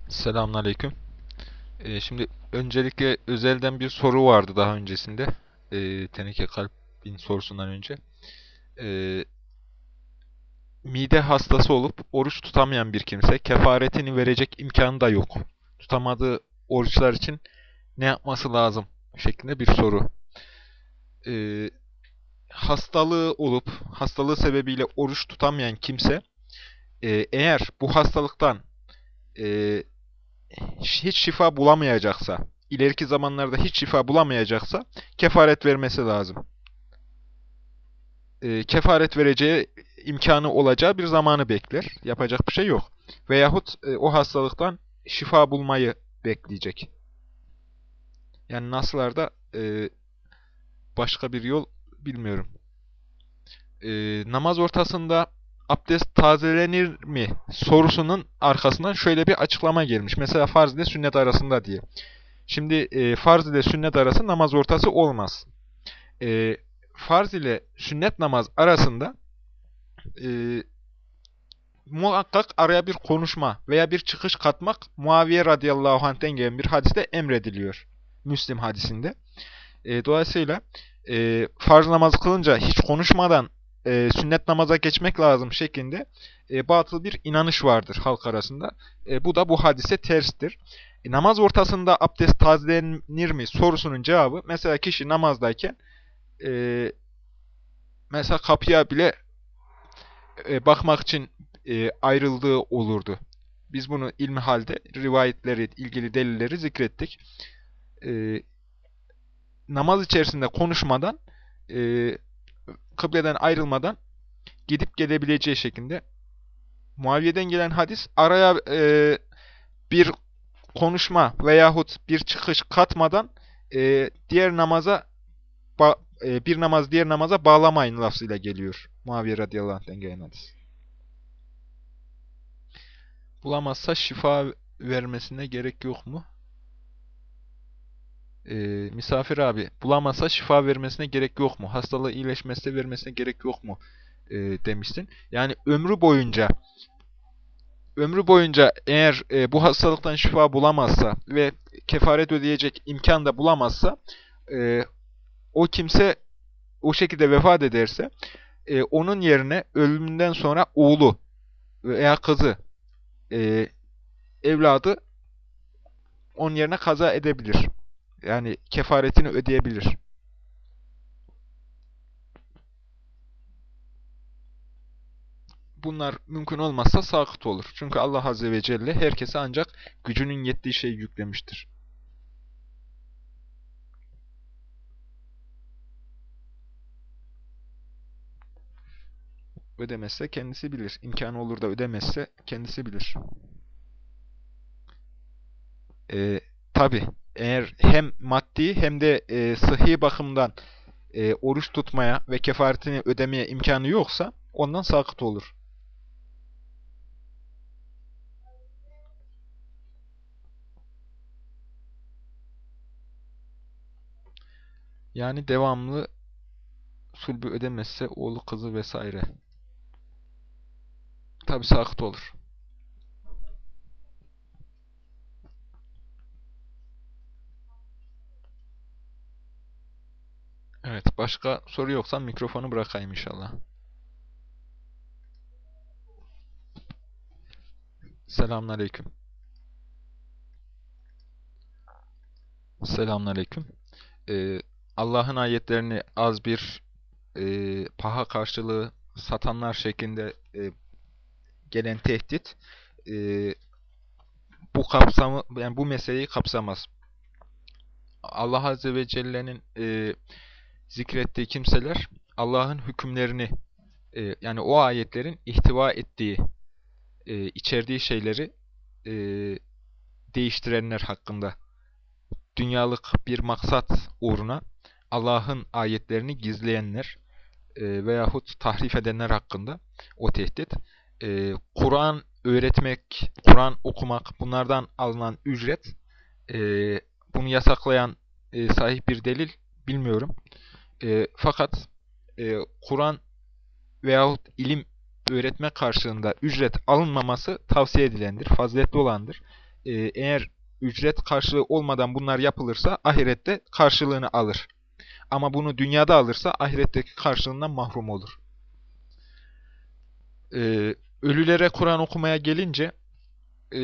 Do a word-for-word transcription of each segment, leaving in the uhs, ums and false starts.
Selamünaleyküm. Ee, şimdi öncelikle özelden bir soru vardı daha öncesinde. Ee, teneke kalbin sorusundan önce. Ee, Mide hastası olup oruç tutamayan bir kimse kefaretini verecek imkanı da yok. Tutamadığı oruçlar için ne yapması lazım şeklinde bir soru. Ee, Hastalığı olup hastalığı sebebiyle oruç tutamayan kimse e, eğer bu hastalıktan e, hiç şifa bulamayacaksa, ileriki zamanlarda hiç şifa bulamayacaksa kefaret vermesi lazım. E, kefaret vereceği imkanı olacağı bir zamanı bekler. Yapacak bir şey yok. Veyahut e, o hastalıktan şifa bulmayı bekleyecek. Yani naslarda e, başka bir yol bilmiyorum. E, Namaz ortasında abdest tazelenir mi sorusunun arkasından şöyle bir açıklama gelmiş. Mesela farz ile sünnet arasında diye. Şimdi e, farz ile sünnet arası namaz ortası olmaz. E, Farz ile sünnet namaz arasında e, muhakkak araya bir konuşma veya bir çıkış katmak Muaviye radıyallahu anh'ten gelen bir hadiste emrediliyor. Müslim hadisinde. E, dolayısıyla e, farz namaz kılınca hiç konuşmadan e, sünnet namaza geçmek lazım şeklinde e, batıl bir inanış vardır halk arasında. E, bu da bu hadise terstir. E, namaz ortasında abdest tazelenir mi sorusunun cevabı, mesela kişi namazdayken e, mesela kapıya bile e, bakmak için e, ayrıldığı olurdu. Biz bunu ilmi halde rivayetleri, ilgili delilleri zikrettik. E, Namaz içerisinde konuşmadan, e, kıbleden ayrılmadan gidip gelebileceği şeklinde. Muaviye'den gelen hadis araya e, bir konuşma veyahut bir çıkış katmadan e, diğer namaza ba- e, bir namaz diğer namaza bağlamayın lafzıyla geliyor. Muaviye radıyallahu anh'ten gelen hadis. Bulamazsa şifa vermesine gerek yok mu? Ee, Misafir abi, bulamazsa şifa vermesine gerek yok mu? Hastalığı iyileşmesine vermesine gerek yok mu? Ee, demiştin. Yani ömrü boyunca ömrü boyunca eğer e, bu hastalıktan şifa bulamazsa ve kefaret ödeyecek imkan da bulamazsa, e, o kimse o şekilde vefat ederse, e, onun yerine ölümünden sonra oğlu veya kızı, e, evladı onun yerine kaza edebilir. Yani kefaretini ödeyebilir. Bunlar mümkün olmazsa sakıt olur. Çünkü Allah Azze ve Celle herkese ancak gücünün yettiği şeyi yüklemiştir. Ödemezse kendisi bilir. İmkanı olur da ödemezse kendisi bilir. Ee, tabii eğer hem maddi hem de e, sıhhi bakımdan e, oruç tutmaya ve kefaretini ödemeye imkanı yoksa ondan sakıt olur. Yani devamlı sulbü ödemezse oğlu kızı vesaire. Tabii sakıt olur. Evet, başka soru yoksa mikrofonu bırakayım inşallah. Selamünaleyküm. Selamünaleyküm. Ee, Allah'ın ayetlerini az bir e, paha karşılığı satanlar şeklinde e, gelen tehdit e, bu kapsamı, yani bu meseleyi kapsamaz. Allah Azze ve Celle'nin e, zikrettiği kimseler Allah'ın hükümlerini, e, yani o ayetlerin ihtiva ettiği, e, içerdiği şeyleri e, değiştirenler hakkında, dünyalık bir maksat uğruna Allah'ın ayetlerini gizleyenler e, veyahut tahrif edenler hakkında o tehdit. E, Kur'an öğretmek, Kur'an okumak, bunlardan alınan ücret, e, bunu yasaklayan e, sahih bir delil bilmiyorum. E, fakat e, Kur'an veyahut ilim öğretme karşılığında ücret alınmaması tavsiye edilendir, faziletli olandır. e, eğer ücret karşılığı olmadan bunlar yapılırsa ahirette karşılığını alır. Ama bunu dünyada alırsa ahiretteki karşılığından mahrum olur. E, ölülere Kur'an okumaya gelince e,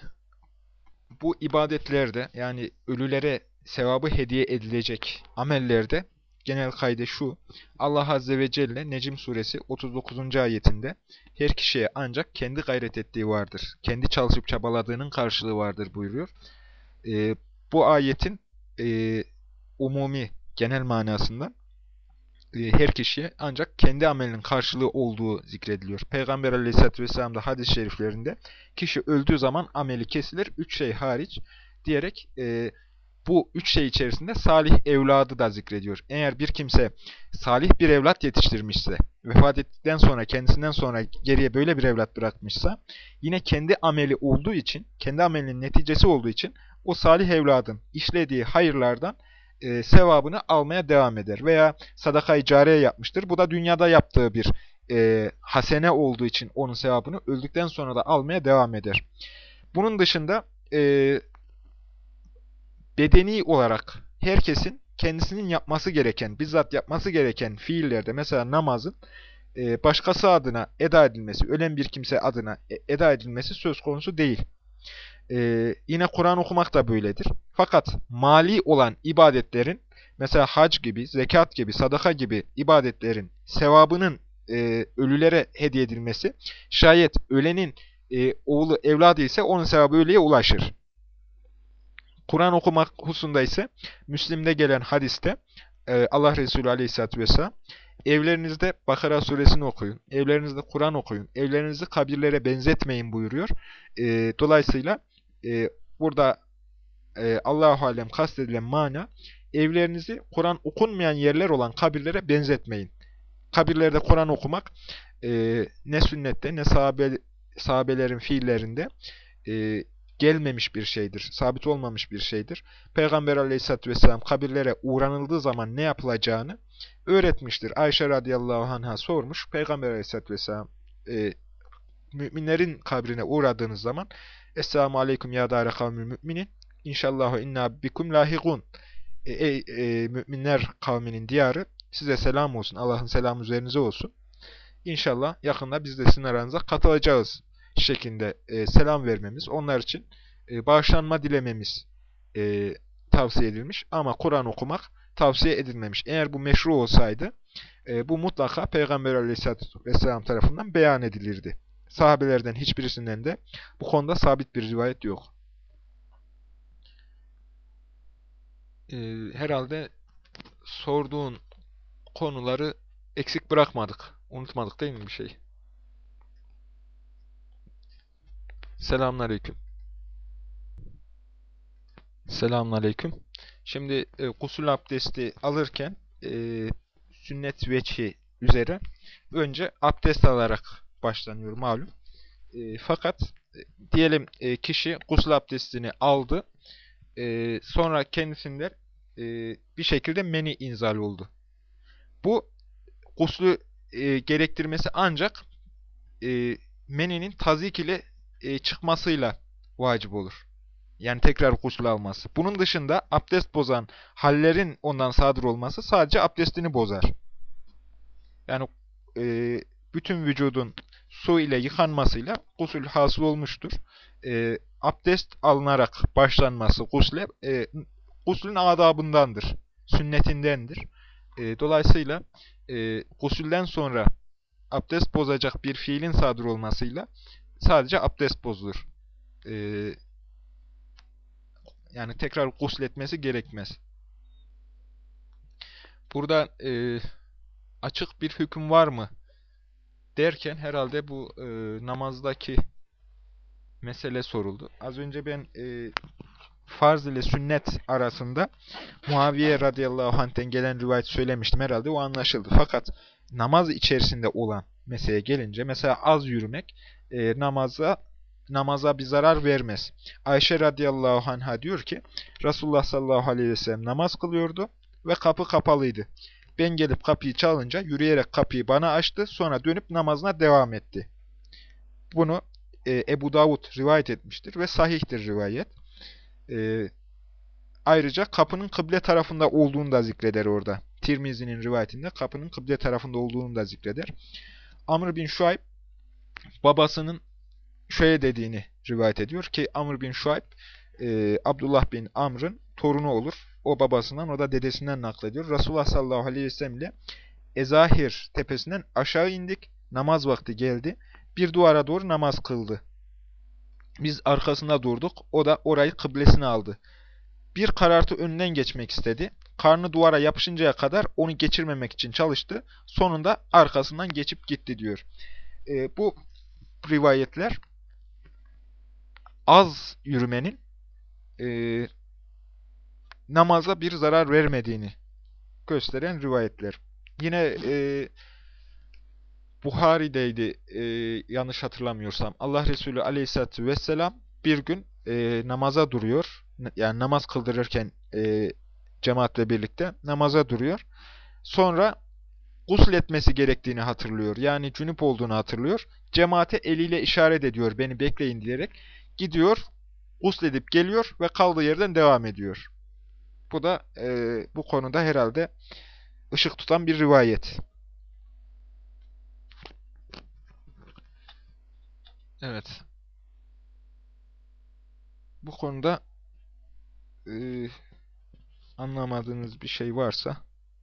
bu ibadetlerde, yani ölülere sevabı hediye edilecek amellerde genel kaide şu: Allah Azze ve Celle Necm suresi otuz dokuzuncu ayetinde her kişiye ancak kendi gayret ettiği vardır, kendi çalışıp çabaladığının karşılığı vardır buyuruyor. E, bu ayetin e, umumi, genel manasında e, her kişiye ancak kendi amelinin karşılığı olduğu zikrediliyor. Peygamber Aleyhisselatü Vesselam da hadis-i şeriflerinde kişi öldüğü zaman ameli kesilir, üç şey hariç diyerek e, bu üç şey içerisinde salih evladı da zikrediyor. Eğer bir kimse salih bir evlat yetiştirmişse, vefat ettikten sonra, kendisinden sonra geriye böyle bir evlat bırakmışsa, yine kendi ameli olduğu için, kendi amelinin neticesi olduğu için o salih evladın işlediği hayırlardan e, sevabını almaya devam eder. Veya sadaka-i cariye yapmıştır. Bu da dünyada yaptığı bir e, hasene olduğu için onun sevabını öldükten sonra da almaya devam eder. Bunun dışında e, bedeni olarak herkesin kendisinin yapması gereken, bizzat yapması gereken fiillerde, mesela namazın e, başkası adına eda edilmesi, ölen bir kimse adına e, eda edilmesi söz konusu değil. E, yine Kur'an okumak da böyledir. Fakat mali olan ibadetlerin, mesela hac gibi, zekat gibi, sadaka gibi ibadetlerin sevabının e, ölülere hediye edilmesi, şayet ölenin e, oğlu, evladı ise onun sevabı ölüye ulaşır. Kur'an okumak hususunda ise Müslim'de gelen hadiste e, Allah Resulü Aleyhisselatü Vesselam evlerinizde Bakara suresini okuyun, evlerinizde Kur'an okuyun, evlerinizi kabirlere benzetmeyin buyuruyor. E, dolayısıyla e, burada e, Allah-u Alem kastedilen mana, evlerinizi Kur'an okunmayan yerler olan kabirlere benzetmeyin. Kabirlerde Kur'an okumak e, ne sünnette ne sahabe, sahabelerin fiillerinde e, gelmemiş bir şeydir, sabit olmamış bir şeydir. Peygamber Aleyhisselatü Vesselam kabirlere uğranıldığı zaman ne yapılacağını öğretmiştir. Ayşe radıyallahu anh'a sormuş. Peygamber Aleyhisselatü Vesselam e, müminlerin kabrine uğradığınız zaman Esselamu aleyküm ya dâre kavmül müminin İnşallahu inna bikum lahikun. E, ey e, müminler kavminin diyarı, size selam olsun. Allah'ın selamı üzerinize olsun. İnşallah yakında biz de sizin aranıza katılacağız şeklinde e, selam vermemiz, onlar için e, bağışlanma dilememiz e, tavsiye edilmiş. Ama Kur'an okumak tavsiye edilmemiş. Eğer bu meşru olsaydı e, bu mutlaka Peygamber Aleyhisselatü Vesselam tarafından beyan edilirdi. Sahabelerden hiçbirisinden de bu konuda sabit bir rivayet yok. E, herhalde sorduğun konuları eksik bırakmadık. Unutmadık değil mi bir şey? Selamünaleyküm. Selamünaleyküm. Şimdi e, gusül abdesti alırken e, sünnet veçhi üzere önce abdest alarak başlanıyor malum. E, fakat e, diyelim e, kişi gusül abdestini aldı. E, sonra kendisinde e, bir şekilde meni inzal oldu. Bu guslü e, gerektirmesi ancak e, meninin tazyik ile e, çıkmasıyla vacip olur. Yani tekrar gusül alması. Bunun dışında abdest bozan hallerin ondan sadır olması sadece abdestini bozar. Yani e, bütün vücudun su ile yıkanmasıyla gusül hasıl olmuştur. E, abdest alınarak başlanması gusle, e, guslün adabındandır, sünnetindendir. E, dolayısıyla e, gusülden sonra abdest bozacak bir fiilin sadır olmasıyla sadece abdest bozulur. E, Yani tekrar gusletmesi gerekmez. Burada e, açık bir hüküm var mı derken herhalde bu e, namazdaki mesele soruldu. Az önce ben e, farz ile sünnet arasında Muaviye radıyallahu anh'ten gelen rivayet söylemiştim. Herhalde o anlaşıldı. Fakat namaz içerisinde olan meseleye gelince, mesela az yürümek e, namaza namaza bir zarar vermez. Ayşe radıyallahu anh'a diyor ki, Resulullah sallallahu aleyhi ve sellem namaz kılıyordu ve kapı kapalıydı. Ben gelip kapıyı çalınca yürüyerek kapıyı bana açtı, sonra dönüp namazına devam etti. Bunu e, Ebu Davud rivayet etmiştir ve sahihtir rivayet. E, ayrıca kapının kıble tarafında olduğunu da zikreder orada. Tirmizi'nin rivayetinde kapının kıble tarafında olduğunu da zikreder. Amr bin Şuayb babasının şöyle dediğini rivayet ediyor ki Amr bin Şuayb e, Abdullah bin Amr'ın torunu olur. O babasından, o da dedesinden naklediyor. Resulullah sallallahu aleyhi ve sellem ile Ezahir tepesinden aşağı indik. Namaz vakti geldi. Bir duvara doğru namaz kıldı. Biz arkasında durduk. O da orayı kıblesine aldı. Bir karartı önünden geçmek istedi. Karnı duvara yapışıncaya kadar onu geçirmemek için çalıştı. Sonunda arkasından geçip gitti diyor. E, bu rivayetler az yürümenin e, namaza bir zarar vermediğini gösteren rivayetler. Yine e, Buhari'deydi e, yanlış hatırlamıyorsam. Allah Resulü Aleyhisselatü Vesselam bir gün e, namaza duruyor. Yani namaz kıldırırken e, cemaatle birlikte namaza duruyor. Sonra gusül etmesi gerektiğini hatırlıyor. Yani cünüp olduğunu hatırlıyor. Cemaate eliyle işaret ediyor, beni bekleyin diyerek. Gidiyor, gusledip geliyor ve kaldığı yerden devam ediyor. Bu da e, bu konuda herhalde ışık tutan bir rivayet. Evet. Bu konuda e, anlamadığınız bir şey varsa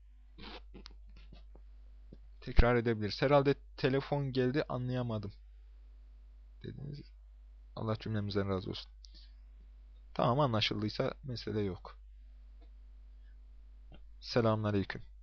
tekrar edebiliriz. Herhalde telefon geldi, anlayamadım dediniz. Allah cümlemizden razı olsun. Tamam, anlaşıldıysa mesele yok. Selamünaleyküm.